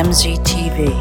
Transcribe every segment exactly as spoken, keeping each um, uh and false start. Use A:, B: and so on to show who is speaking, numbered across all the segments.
A: M Z T V.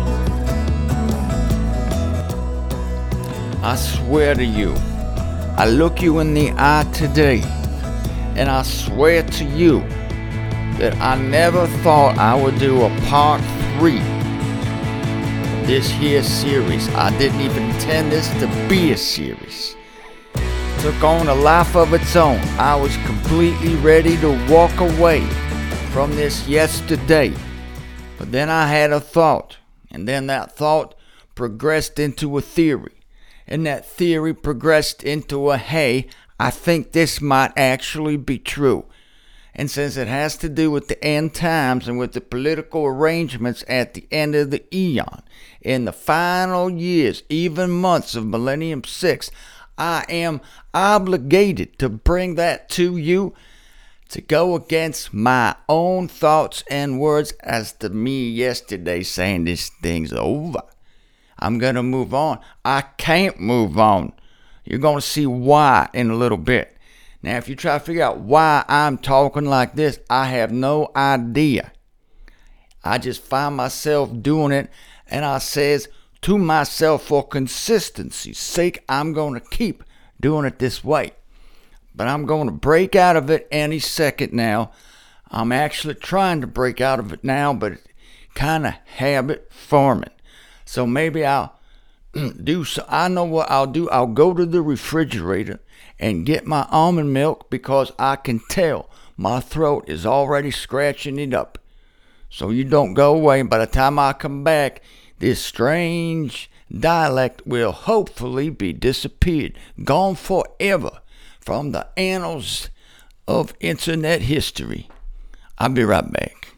B: I swear to you, I look you in the eye today, and I swear to you that I never thought I would do a part three of this here series. I didn't even intend this to be a series. It took on a life of its own. I was completely ready to walk away from this yesterday. But then I had a thought, and then that thought progressed into a theory. And that theory progressed into a, hey, I think this might actually be true. And since it has to do with the end times and with the political arrangements at the end of the eon, in the final years, even months of Millennium six, I am obligated to bring that to you, to go against my own thoughts and words as to me yesterday saying this thing's over. I'm going to move on. I can't move on. You're going to see why in a little bit. Now, if you try to figure out why I'm talking like this, I have no idea. I just find myself doing it, and I says to myself, for consistency's sake, I'm going to keep doing it this way. But I'm going to break out of it any second now. I'm actually trying to break out of it now, but it's kind of habit forming. So maybe I'll do so. I know what I'll do. I'll go to the refrigerator and get my almond milk because I can tell my throat is already scratching it up. So you don't go away. By the time I come back, this strange dialect will hopefully be disappeared, gone forever from the annals of internet history. I'll be right back.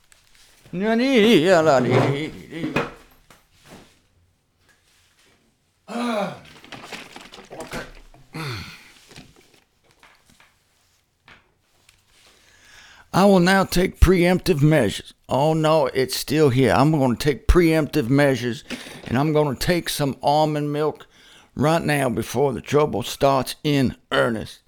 B: Uh, okay. I will now take preemptive measures. Oh no, it's still here. I'm going to take preemptive measures, and I'm going to take some almond milk right now before the trouble starts in earnest.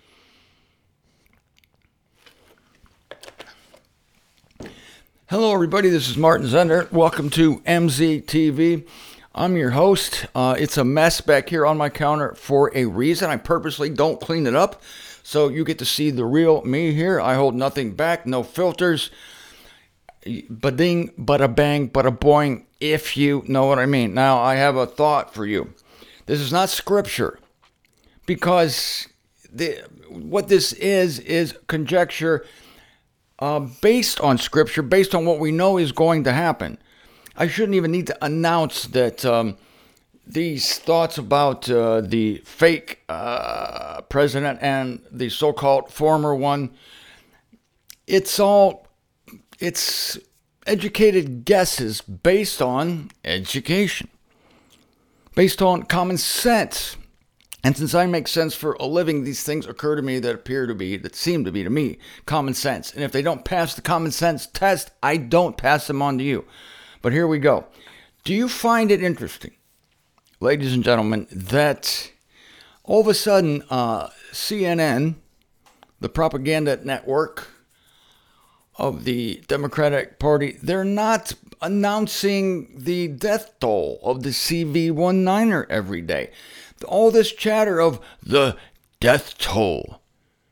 B: Hello everybody, this is Martin Zender. Welcome to M Z T V. I'm your host. Uh, it's a mess back here on my counter for a reason. I purposely don't clean it up, so you get to see the real me here. I hold nothing back, no filters. Ba-ding, bada-bang, bada-boing, if you know what I mean. Now, I have a thought for you. This is not scripture, because the, what this is is conjecture uh, based on scripture, based on what we know is going to happen. I shouldn't even need to announce that um, these thoughts about uh, the fake uh, president and the so-called former one, it's all, it's educated guesses based on education, based on common sense. And since I make sense for a living, these things occur to me that appear to be, that seem to be to me, common sense. And if they don't pass the common sense test, I don't pass them on to you. But here we go. Do you find it interesting, ladies and gentlemen, that all of a sudden uh, C N N, the propaganda network of the Democratic Party, they're not announcing the death toll of the C V nineteen er every day? All this chatter of the death toll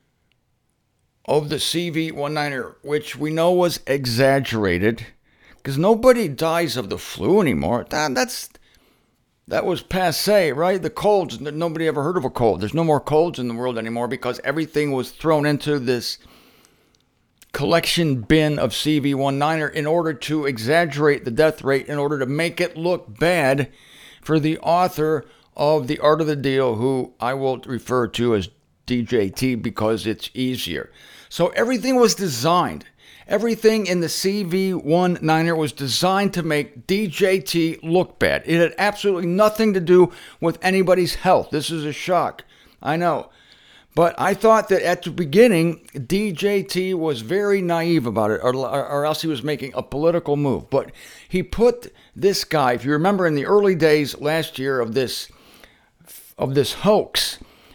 B: of the C V nineteen er, which we know was exaggerated, because nobody dies of the flu anymore. That, that's that was passé, right? The colds, nobody ever heard of a cold. There's no more colds in the world anymore because everything was thrown into this collection bin of C V nineteen er in order to exaggerate the death rate, in order to make it look bad for the author of The Art of the Deal, who I will refer to as D J T because it's easier. So everything was designed. Everything in the C V nineteen er was designed to make D J T look bad. It had absolutely nothing to do with anybody's health. This is a shock, I know. But I thought that at the beginning, D J T was very naive about it, or, or else he was making a political move. But he put this guy, if you remember in the early days last year of this, of this hoax,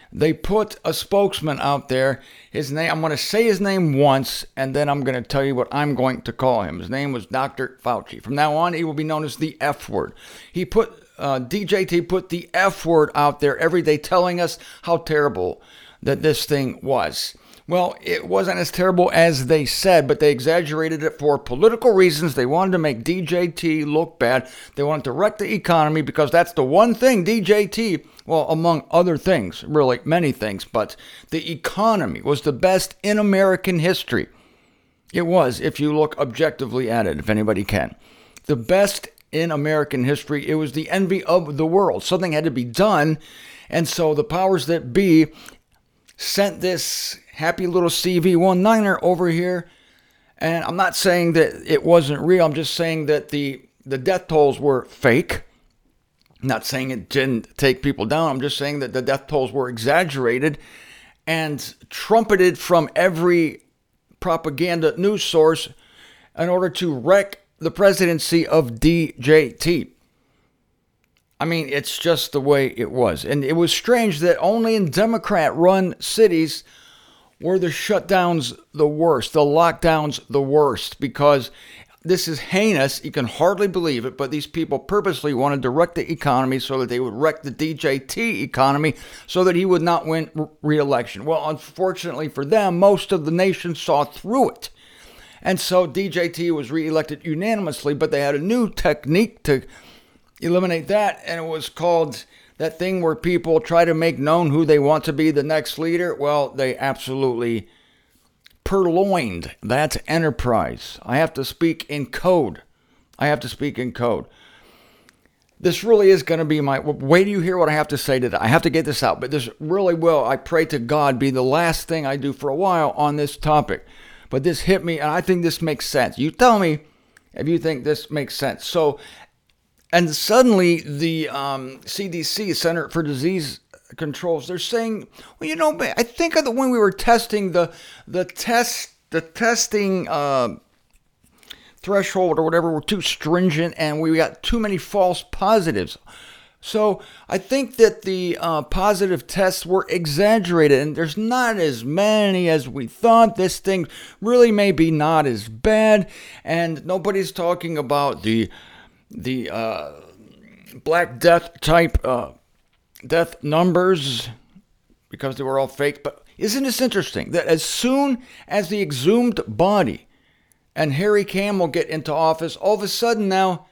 B: they put a spokesman out there. His name, I'm going to say his name once, and then I'm going to tell you what I'm going to call him. His name was Doctor Fauci. From now on, he will be known as the F word. He put, uh, D J T put the F word out there every day telling us how terrible that this thing was. Well, it wasn't as terrible as they said, but they exaggerated it for political reasons. They wanted to make D J T look bad. They wanted to wreck the economy because that's the one thing D J T, well, among other things, really many things, but the economy was the best in American history. It was, if you look objectively at it, if anybody can. The best in American history. It was the envy of the world. Something had to be done, and so the powers that be sent this happy little C V nineteen over here. And I'm not saying that it wasn't real. I'm just saying that the, the death tolls were fake. I'm not saying it didn't take people down. I'm just saying that the death tolls were exaggerated and trumpeted from every propaganda news source in order to wreck the presidency of D J T. I mean, it's just the way it was. And it was strange that only in Democrat-run cities were the shutdowns the worst, the lockdowns the worst, because this is heinous. You can hardly believe it, but these people purposely wanted to wreck the economy so that they would wreck the D J T economy so that he would not win re-election. Well, unfortunately for them, most of the nation saw through it. And so D J T was re-elected unanimously, but they had a new technique to eliminate that, and it was called that thing where people try to make known who they want to be the next leader. Well, they absolutely purloined that enterprise. I have to speak in code. I have to speak in code. This really is going to be my... Wait till you hear what I have to say today. I have to get this out, but this really will, I pray to God, be the last thing I do for a while on this topic. But this hit me, and I think this makes sense. You tell me if you think this makes sense. So... And suddenly the um, C D C, Center for Disease Controls, they're saying, well, you know, I think of the when we were testing the the test, the testing uh, threshold or whatever were too stringent, and we got too many false positives. So I think that the uh, positive tests were exaggerated, and there's not as many as we thought. This thing really may be not as bad, and nobody's talking about the the uh, Black Death type uh, death numbers because they were all fake. But isn't this interesting that as soon as the exhumed body and Harry Camel get into office, all of a sudden now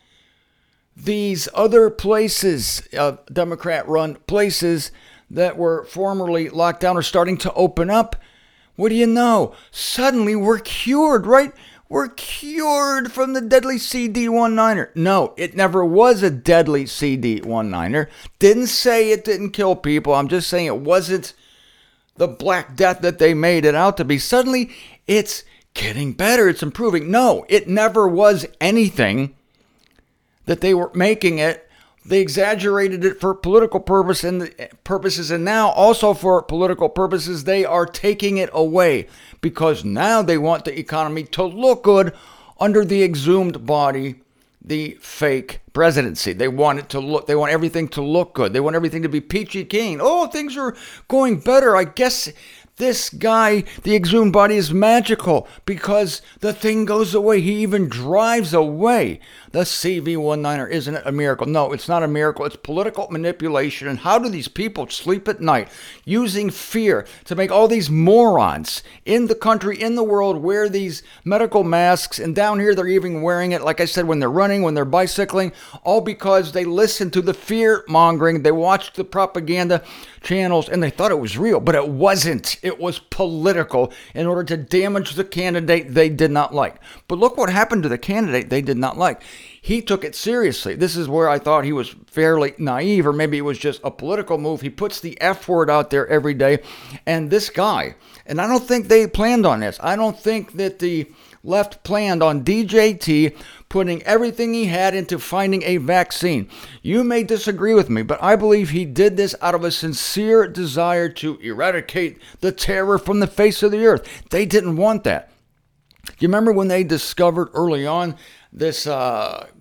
B: these other places, uh, Democrat-run places that were formerly locked down are starting to open up. What do you know? Suddenly we're cured, right? We're cured from the deadly C D nineteen. No, it never was a deadly C D nineteen. Didn't say it didn't kill people. I'm just saying it wasn't the Black Death that they made it out to be. Suddenly, it's getting better. It's improving. No, it never was anything that they were making it. They exaggerated it for political purpose and purposes, and now also for political purposes, they are taking it away because now they want the economy to look good under the exhumed body, the fake presidency. They want it to look, they want everything to look good. They want everything to be peachy keen. Oh, things are going better. I guess this guy, the exhumed body, is magical because the thing goes away. He even drives away the C V nineteen. Isn't it a miracle? No, it's not a miracle. It's political manipulation. And how do these people sleep at night? Using fear to make all these morons in the country, in the world, wear these medical masks. And down here, they're even wearing it, like I said, when they're running, when they're bicycling, all because they listened to the fear mongering. They watched the propaganda channels and they thought it was real, but it wasn't. It was political in order to damage the candidate they did not like. But look what happened to the candidate they did not like. He took it seriously. This is where I thought he was fairly naive, or maybe it was just a political move. He puts the F word out there every day. And this guy, and I don't think they planned on this. I don't think that the left planned on D J T putting everything he had into finding a vaccine. You may disagree with me, but I believe he did this out of a sincere desire to eradicate the terror from the face of the earth. They didn't want that. You remember when they discovered early on this uh,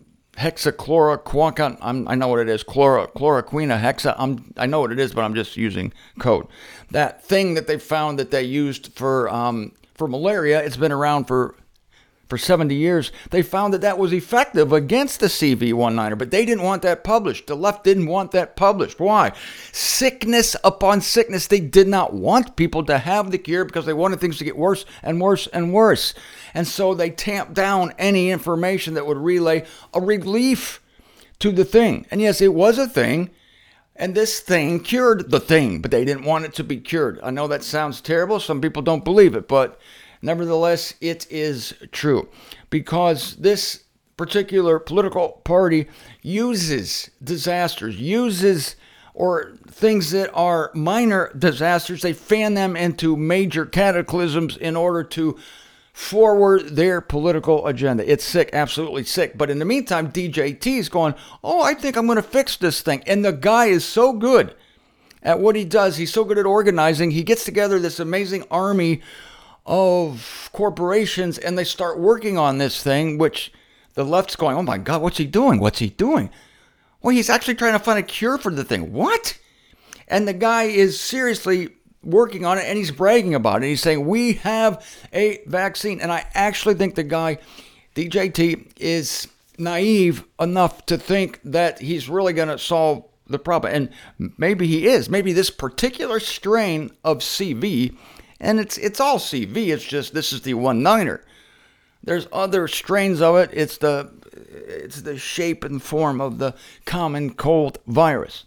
B: hexachloroquine. I'm, I know what it is. Chloro, chloroquina hexa. I'm, I know what it is, but I'm just using code. That thing that they found that they used for um, for malaria, it's been around for for seventy years. They found that that was effective against the C V nineteen, but they didn't want that published. The left didn't want that published. Why? Sickness upon sickness. They did not want people to have the cure because they wanted things to get worse and worse and worse. And so they tamped down any information that would relay a relief to the thing. And yes, it was a thing. And this thing cured the thing, but they didn't want it to be cured. I know that sounds terrible. Some people don't believe it, but nevertheless, it is true, because this particular political party uses disasters, uses or things that are minor disasters. They fan them into major cataclysms in order to forward their political agenda. It's sick, absolutely sick. But in the meantime, D J T is going, oh, I think I'm going to fix this thing. And the guy is so good at what he does. He's so good at organizing. He gets together this amazing army of corporations, and they start working on this thing, which the left's going, oh my God, what's he doing? What's he doing? Well, he's actually trying to find a cure for the thing. What? And the guy is seriously working on it, and he's bragging about it. He's saying, we have a vaccine. And I actually think the guy, D J T, is naive enough to think that he's really going to solve the problem. And maybe he is. Maybe this particular strain of C V, and it's it's all C V. It's just this is the one-niner. There's other strains of it. It's the it's the shape and form of the common cold virus.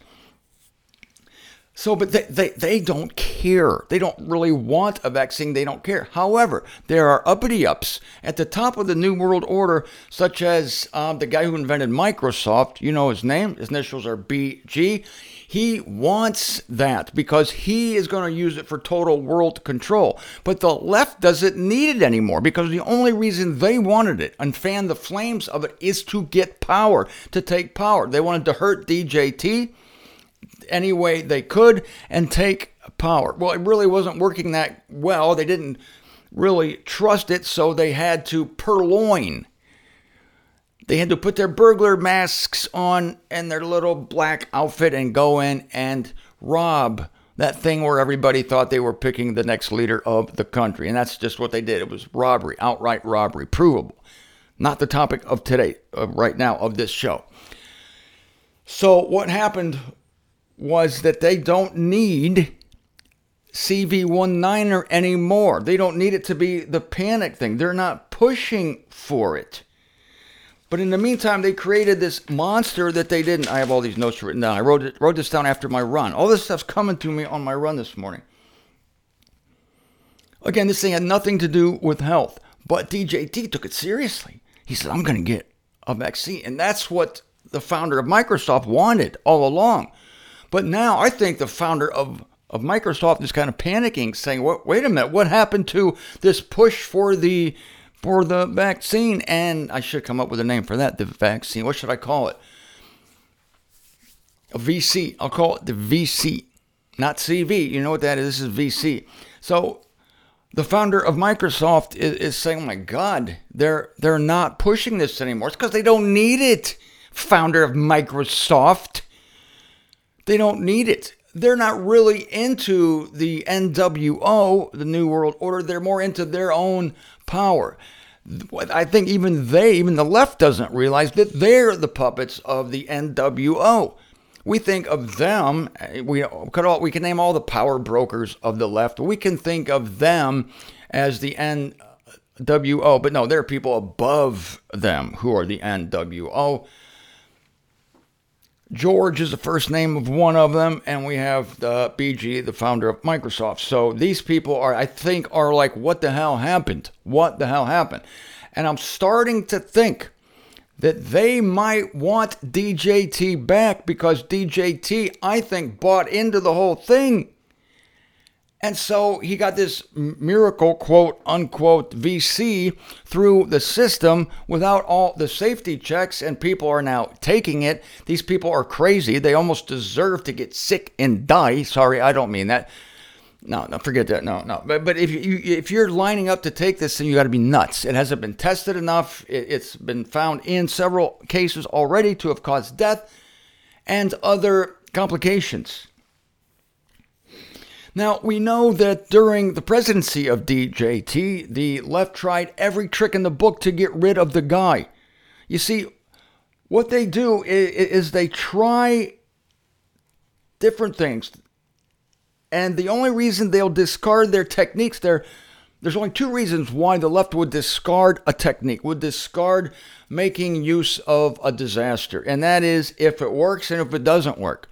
B: So, but they, they, they don't care. They don't really want a vaccine. They don't care. However, there are uppity-ups at the top of the New World Order, such as um, the guy who invented Microsoft. You know his name. His initials are B G. He wants that because he is going to use it for total world control. But the left doesn't need it anymore because the only reason they wanted it and fanned the flames of it is to get power, to take power. They wanted to hurt D J T any way they could and take power. Well, it really wasn't working that well. They didn't really trust it, so they had to purloin. They had to put their burglar masks on and their little black outfit and go in and rob that thing where everybody thought they were picking the next leader of the country. And that's just what they did. It was robbery, outright robbery, provable. Not the topic of today, uh, right now, of this show. So what happened was that they don't need C V nineteen anymore. They don't need it to be the panic thing. They're not pushing for it. But in the meantime, they created this monster that they didn't. I have all these notes written down. I wrote it, wrote this down after my run. All this stuff's coming to me on my run this morning. Again, this thing had nothing to do with health. But D J T took it seriously. He said, I'm going to get a vaccine. And that's what the founder of Microsoft wanted all along. But now I think the founder of, of Microsoft is kind of panicking, saying, wait, wait a minute, what happened to this push for the for the vaccine? And I should come up with a name for that, the vaccine. What should I call it? A V C. I'll call it the V C, not C V. You know what that is? This is V C. So the founder of Microsoft is, is saying, oh my God, they're, they're not pushing this anymore. It's because they don't need it, founder of Microsoft. They don't need it. They're not really into the N W O, the New World Order. They're more into their own power. I think even they, even the left doesn't realize that they're the puppets of the N W O. We think of them, we could all, we can name all the power brokers of the left. We can think of them as the N W O, but no, there are people above them who are the N W O. George is the first name of one of them, and we have the B G, the founder of Microsoft. So these people are, I think, are like, what the hell happened? What the hell happened? And I'm starting to think that they might want D J T back because D J T, I think, bought into the whole thing. And so he got this miracle, quote, unquote, V C through the system without all the safety checks, and people are now taking it. These people are crazy. They almost deserve to get sick and die. Sorry, I don't mean that. No, no, forget that. No, no. But but if you if you're lining up to take this, then you got to be nuts. It hasn't been tested enough. It, it's been found in several cases already to have caused death and other complications. Now, we know that during the presidency of D J T, the left tried every trick in the book to get rid of the guy. You see, what they do is, is they try different things. And the only reason they'll discard their techniques, there, there's only two reasons why the left would discard a technique, would discard making use of a disaster. And that is if it works and if it doesn't work.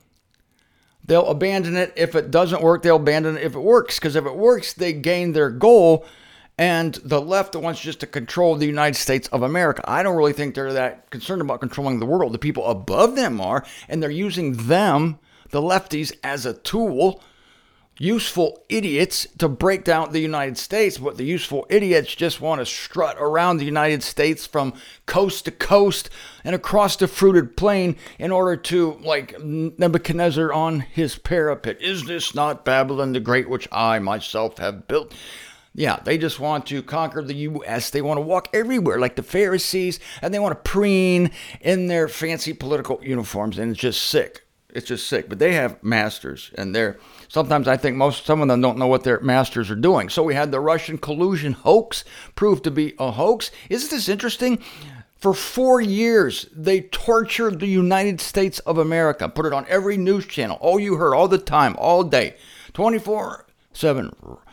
B: They'll abandon it. If it doesn't work, they'll abandon it if it works. Because if it works, they gain their goal. And the left wants just to control the United States of America. I don't really think they're that concerned about controlling the world. The people above them are, and they're using them, the lefties, as a tool. Useful idiots to break down the United States, but the useful idiots just want to strut around the United States from coast to coast and across the fruited plain in order to, like Nebuchadnezzar on his parapet. Is this not Babylon the Great, which I myself have built? Yeah, they just want to conquer the U S. They want to walk everywhere like the Pharisees, and they want to preen in their fancy political uniforms, and it's just sick. It's just sick. But they have masters, and they're sometimes I think most some of them don't know what their masters are doing. So we had the Russian collusion hoax proved to be a hoax. Isn't this interesting? For four years, they tortured the United States of America, put it on every news channel. All you heard all the time, all day, twenty-four seven.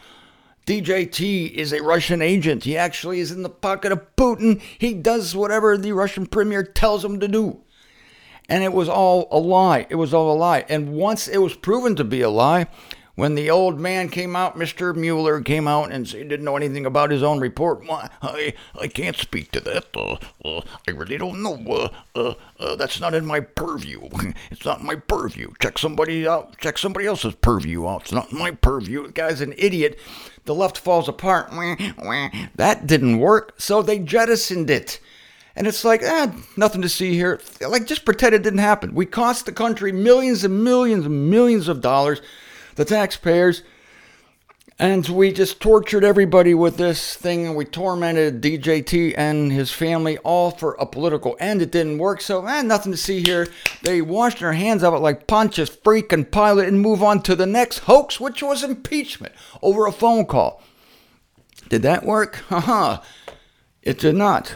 B: D J T is a Russian agent. He actually is in the pocket of Putin. He does whatever the Russian premier tells him to do. And it was all a lie. It was all a lie. And once it was proven to be a lie, when the old man came out, Mister Mueller came out and said he didn't know anything about his own report. Well, I, I can't speak to that. Uh, uh, I really don't know. Uh, uh, uh, that's not in my purview. It's not in my purview. Check somebody out. Check somebody else's purview out. It's not in my purview. The guy's an idiot. The left falls apart. That didn't work, so they jettisoned it. And it's like, eh, nothing to see here. Like, just pretend it didn't happen. We cost the country millions and millions and millions of dollars, the taxpayers, and we just tortured everybody with this thing, and we tormented D J T and his family, all for a political end. It didn't work, so eh, nothing to see here. They washed their hands of it like Pontius freaking Pilate and move on to the next hoax, which was impeachment over a phone call. Did that work? Haha. It did not.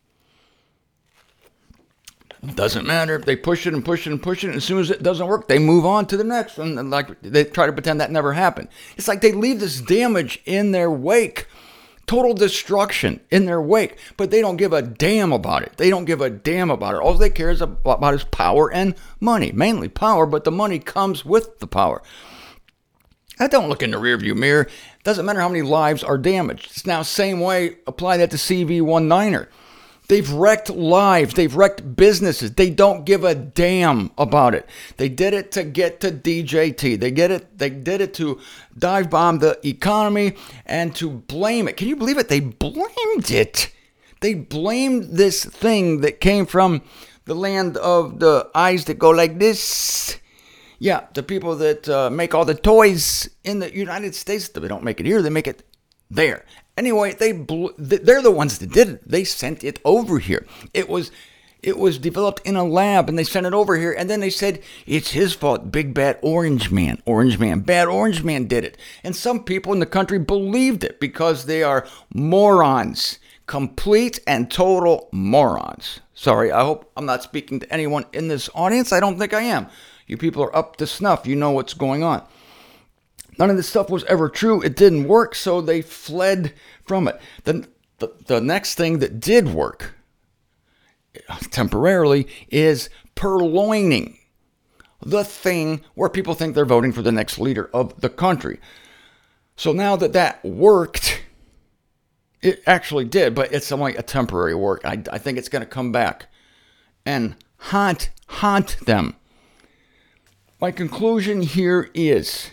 B: Doesn't matter. They push it and push it and push it. And as soon as it doesn't work, they move on to the next one. And like they try to pretend that never happened. It's like they leave this damage in their wake. Total destruction in their wake. But they don't give a damn about it. They don't give a damn about it. All they care is about is power and money. Mainly power, but the money comes with the power. I don't look in the rearview mirror. Doesn't matter how many lives are damaged. It's now same way. Apply that to C V nineteen. They've wrecked lives. They've wrecked businesses. They don't give a damn about it. They did it to get to D J T. They get it. They did it to dive bomb the economy and to blame it. Can you believe it? They blamed it. They blamed this thing that came from the land of the eyes that go like this. Yeah, the people that uh, make all the toys in the United States. They don't make it here. They make it there. Anyway, they blew, they're the ones that did it. They sent it over here. It was it was developed in a lab, and they sent it over here. And then they said, it's his fault, big bad orange man. Orange man, bad orange man did it. And some people in the country believed it because they are morons. Complete and total morons. Sorry, I hope I'm not speaking to anyone in this audience. I don't think I am. You people are up to snuff. You know what's going on. None of this stuff was ever true. It didn't work, so they fled from it. The, the, the next thing that did work, temporarily, is purloining. The thing where people think they're voting for the next leader of the country. So now that that worked, it actually did, but it's only a temporary work. I, I think it's going to come back and haunt, haunt them. My conclusion here is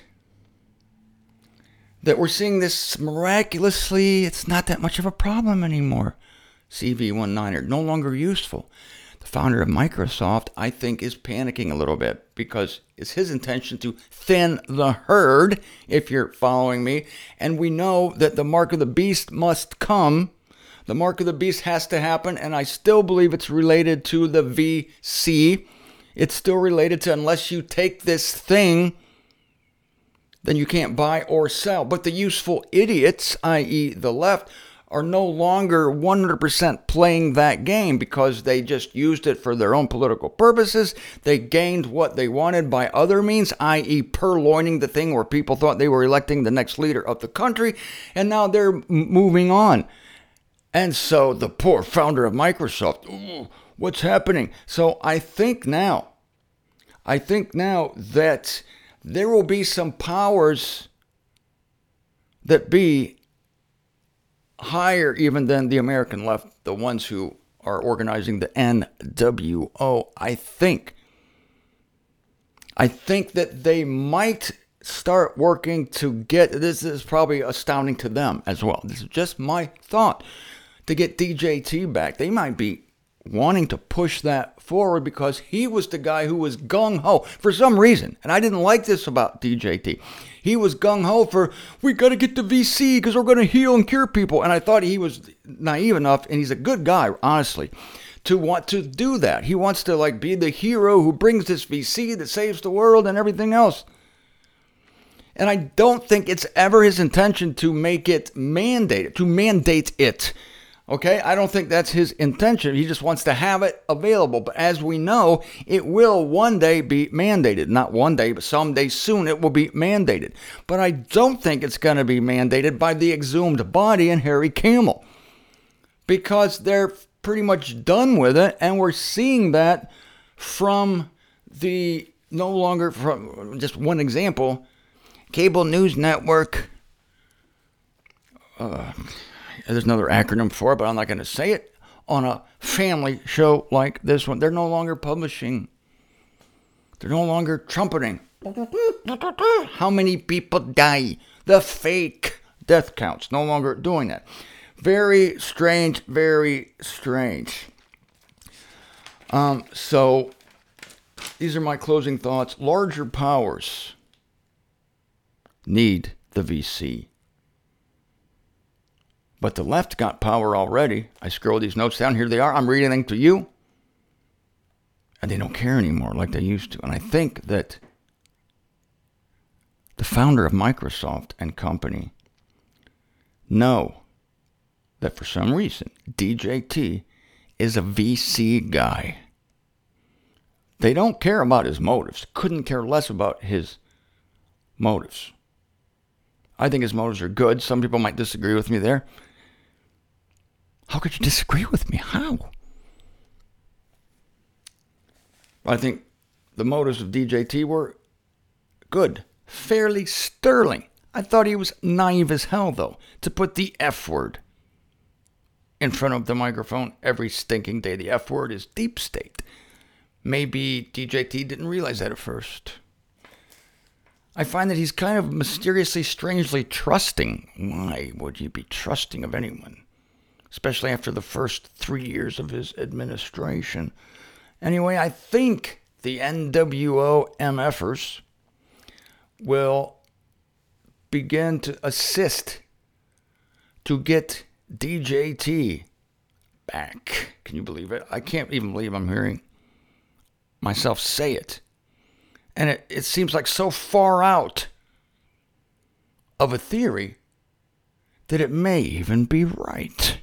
B: that we're seeing this miraculously, it's not that much of a problem anymore. C V nineteen, no longer useful. The founder of Microsoft, I think, is panicking a little bit because it's his intention to thin the herd, if you're following me. And we know that the mark of the beast must come. The mark of the beast has to happen, and I still believe it's related to the V C. It's still related to, unless you take this thing, then you can't buy or sell. But the useful idiots, that is the left, are no longer one hundred percent playing that game because they just used it for their own political purposes. They gained what they wanted by other means, that is purloining the thing where people thought they were electing the next leader of the country, and now they're moving on. And so the poor founder of Microsoft, ooh, what's happening? So I think now, I think now that there will be some powers that be higher even than the American left, the ones who are organizing the N W O. I think, I think that they might start working to get, this is probably astounding to them as well. This is just my thought, to get D J T back. They might be wanting to push that forward because he was the guy who was gung-ho for some reason. And I didn't like this about D J T. He was gung-ho for, we got to get the V C because we're going to heal and cure people. And I thought he was naive enough, and he's a good guy, honestly, to want to do that. He wants to like be the hero who brings this V C that saves the world and everything else. And I don't think it's ever his intention to make it mandated, to mandate it. Okay, I don't think that's his intention. He just wants to have it available. But as we know, it will one day be mandated. Not one day, but someday soon it will be mandated. But I don't think it's going to be mandated by the exhumed body and Harry Camel, because they're pretty much done with it. And we're seeing that from the, no longer from, just one example, cable news network, uh, there's another acronym for it, but I'm not going to say it. On a family show like this one, they're no longer publishing. They're no longer trumpeting. How many people die? The fake death counts. No longer doing that. Very strange, very strange. Um, so, these are my closing thoughts. Larger powers need the V C. But the left got power already. I scroll these notes down. Here they are. I'm reading them to you. And they don't care anymore like they used to. And I think that the founder of Microsoft and company know that for some reason, D J T is a V C guy. They don't care about his motives. Couldn't care less about his motives. I think his motives are good. Some people might disagree with me there. How could you disagree with me? How? I think the motives of D J T were good, fairly sterling. I thought he was naive as hell, though, to put the F word in front of the microphone every stinking day. The F word is deep state. Maybe D J T didn't realize that at first. I find that he's kind of mysteriously, strangely trusting. Why would you be trusting of anyone? Especially after the first three years of his administration. Anyway, I think the N W O M Fers will begin to assist to get D J T back. Can you believe it? I can't even believe I'm hearing myself say it. And it, it seems like so far out of a theory that it may even be right.